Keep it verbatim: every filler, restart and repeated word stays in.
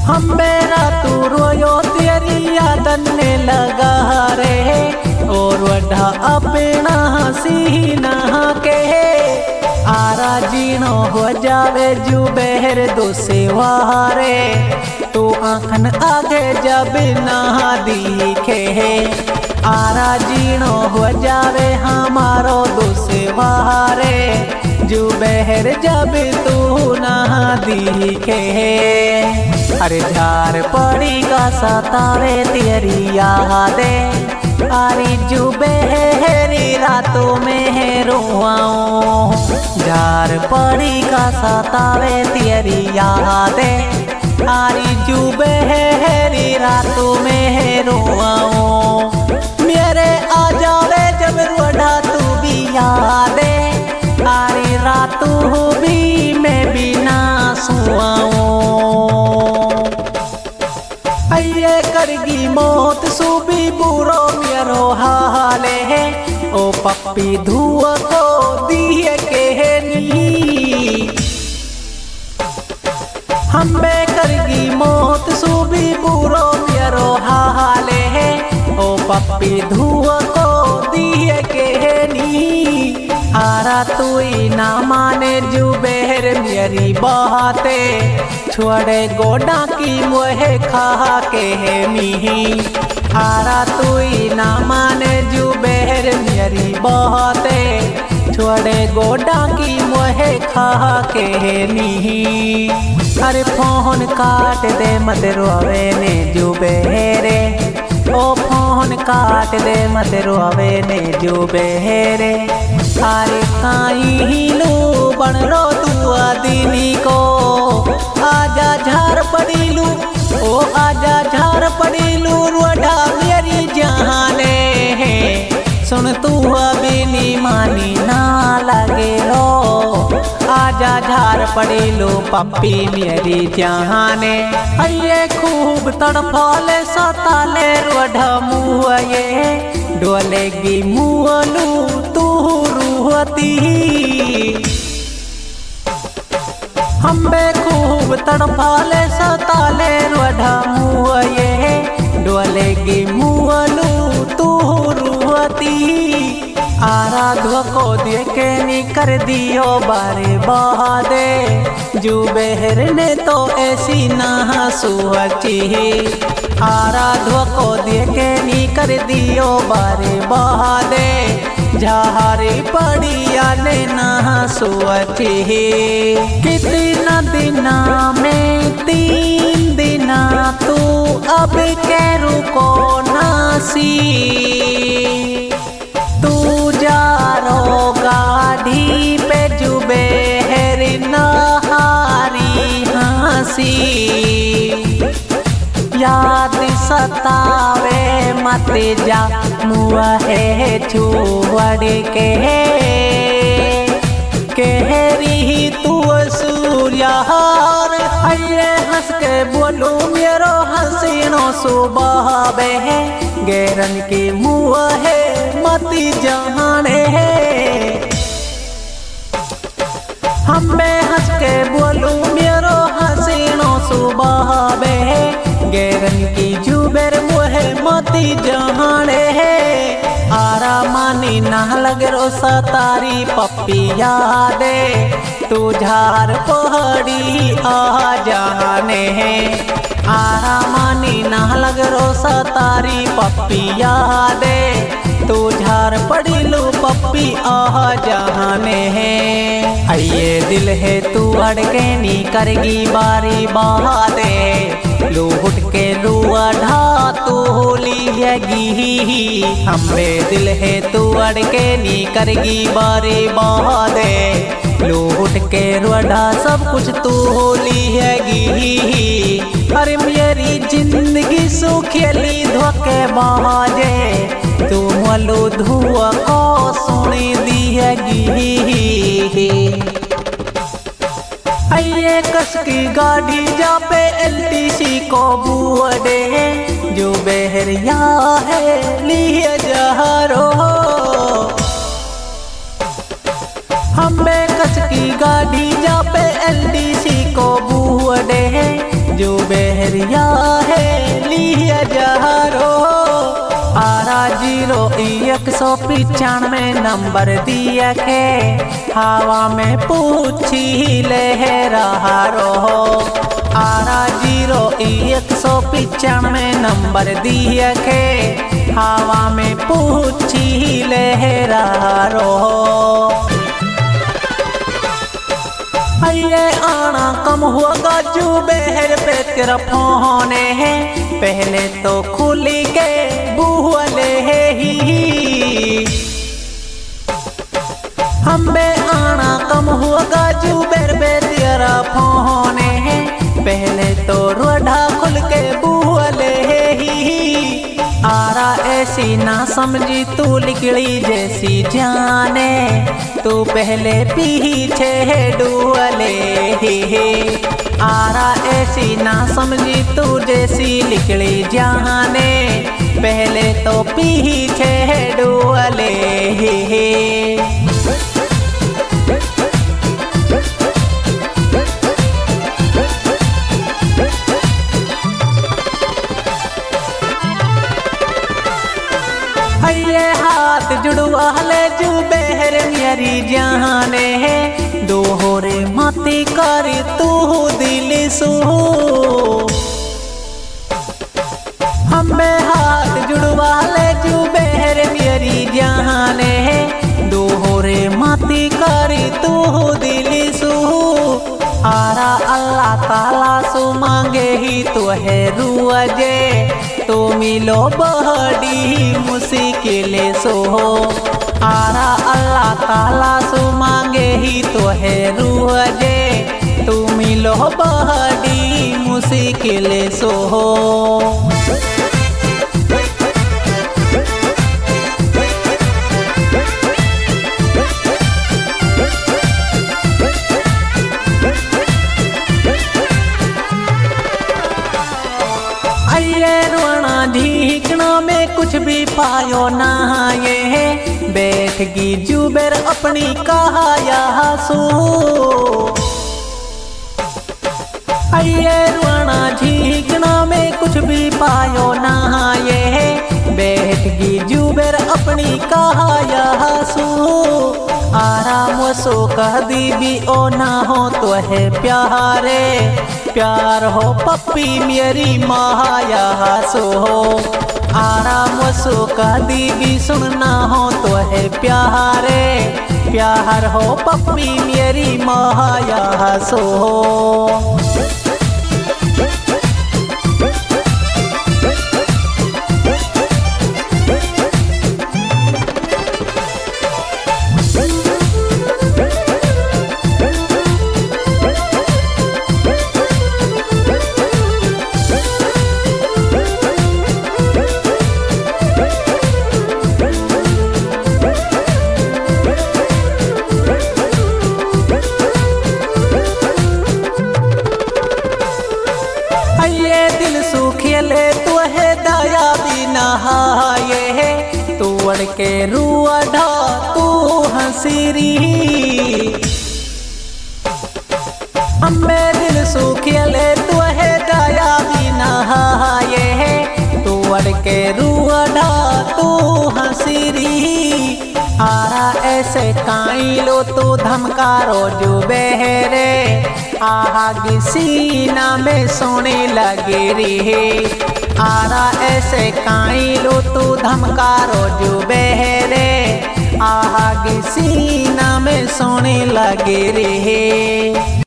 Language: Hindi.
हम मेरा तू रोयो तेरी यादन ने लगा रे और वढ़ा अपना हसीना के आरा जीनो हो जावे जू बहर दो सेवारे तू आँखन आगे जब ना दिखे आरा जीनो हो जावे हमारो दो सेवारे जू बहर जब तू ना दिखे। अरे झार पड़ी का सतावे तेरी यादें आरी जू बहरी रातों में रोआऊं झार पड़ी का सतावे तेरी यादें आरी जू बहरी रातों में रोआऊं मेरे आ जावे जब रोड़ा तू भी यादें आरी रातों भी मैं भी ना सुआऊं अये करगी मौत सुबी बुरो मेरो हाले है ओ पप्पी धुआ को दिए के नी हमें करगी मौत सुबी बुरो मेरो हाले है ओ पप्पी धुआ को दिए के नी आरा तू ना माने जू बहर मेरी बातें छोड़े गोडा की मोहे खा के मिही आरा तू ना माने जू बहर मेरी बातें छोड़े गोडा की मोहे खा के मिही अरे फोन काट दे मत रोवे ने जू बहरे ओ फोन काट दे मत रोवे ने जू बहरे अरे काई लू बन रो तू आदिनी को आजा झार पड़ीलू ओ आजा झार पड़ीलू रोडा मेरी जाने सुन तू अभी नी मानी ना लगे रो आजा झार पड़ीलू पप्पी मेरी जाने अये खूब तड़फाले सताले रोडा मुँह ये डोलेगी मुँहलू तू रूहती हमें खूब तड़फाले सताले रोढ़ा मुँह ये डोलेगी मुँहलू तू रूहती आराधो को देखे नी कर दियो बारे बहादे जू बहर ने तो ऐसी ना सुहची आराधो को देखे नी कर दियो बारे बहादे झारी पड़िया ने ना सुअची कितना दिना में तीन दिना तू अब के रुको नासी तू जा रो गाड़ी पे जुबे हेरी नहारी हंसी याद सतावे मत जा मुँहे छुअड़ के कहरी तू सूर्याहार अये हंस के बोलू मेरो हसीनो सुबह बहे गैरन की मुँहे मत जाने हमें हंस के बोलू मेरो हसीनो सुबह बहे गैरन की जुबेर मुहे मती जहाने आरा मानी ना लग रो सतारी पप्पी यादे तू झार पहाड़ी आ जाने आरा मानी ना लग रो सतारी पप्पी यादे तू झार पड़ी लो पप्पी आ जाने अये दिल है तू अड़के नी करगी बारी बहादे लूट के रुआ ढा तो लिएगी हमें दिल है तू अड़के नी करगी बारी बहादे लूट के रुआ सब कुछ तू लिएगी अरे मेरी जिंदगी सुखेली धोखे बाजे तू मलो धुआ को सुनी दिएगी अये कस की गाड़ी जा पे एलटीसी को बुअडे जो बहरिया है लिए जहरो हमें कस की गाड़ी जा पे एलटीसी को बुअडे जो बहरिया है लिया जहरो आरा जीरो एक सौ पिचानवे नंबर दिया के हवा में पूछी लहरा रहो आरा जीरो एक सौ पिचानवे नंबर दिया के हवा में पूछी लहरा रहो। ये आना कम हुआ गाजू बहर पे तेरा फोन है पहले तो खुली के बुहले ही हमें आना कम हुआ गाजू बहर पे तेरा फोन है पहले तो रोडा खुल के बुहले ही आरा ऐसी ना समझी तू लिकड़ी जैसी जाने तू पहले पीछे डुअले हे आरा ऐसी ना समझी तू जैसी लिकड़ी जाने पहले तो पीछे डुअले हे ये हाथ जुड़वा ले जू बहर मेरी जाने है दोहरे माती कर तू दिल सो हमें हाथ जुड़वा ले जू बहर मेरी जाने है दोहरे माती कर तू दिल सो आरा अल्लाह ताला सो मांगे ही तो है रुअजे तो मिलो बड़ी मुश्किल सो आरा अल्लाह ताला सो मांगे ही तो है रुअजे तो मिलो बड़ी मुश्किल सो ढीकना में कुछ भी पायो ना ये है बैठ गी जुबेर अपनी कहाया सो ये रुआना झीकना में कुछ भी पायो ना ये है बैठ गी जुबेर अपनी कहाया सो आराम सो कह दी भी ओ ना हो तो है प्यारे प्यार हो पप्पी मेरी माया सो आराम सो कह दी भी सुनना हो तो है प्यारे प्यार हो पप्पी मेरी माया सो खेले तो है दया बिना ये है तू अड़ के रुआ ढा तू हंसीरी हमें दिल सु खेले तो है दया बिना ये है तू अड़ के रुआ ढा तू हंसीरी आरा ऐसे काई लो तो धमकारो जो बहरे आगे सीना में सोने लगे रे आरा ऐसे काई लो तो धमकारो जो बहरे आगे सीना में सोने लगे रे।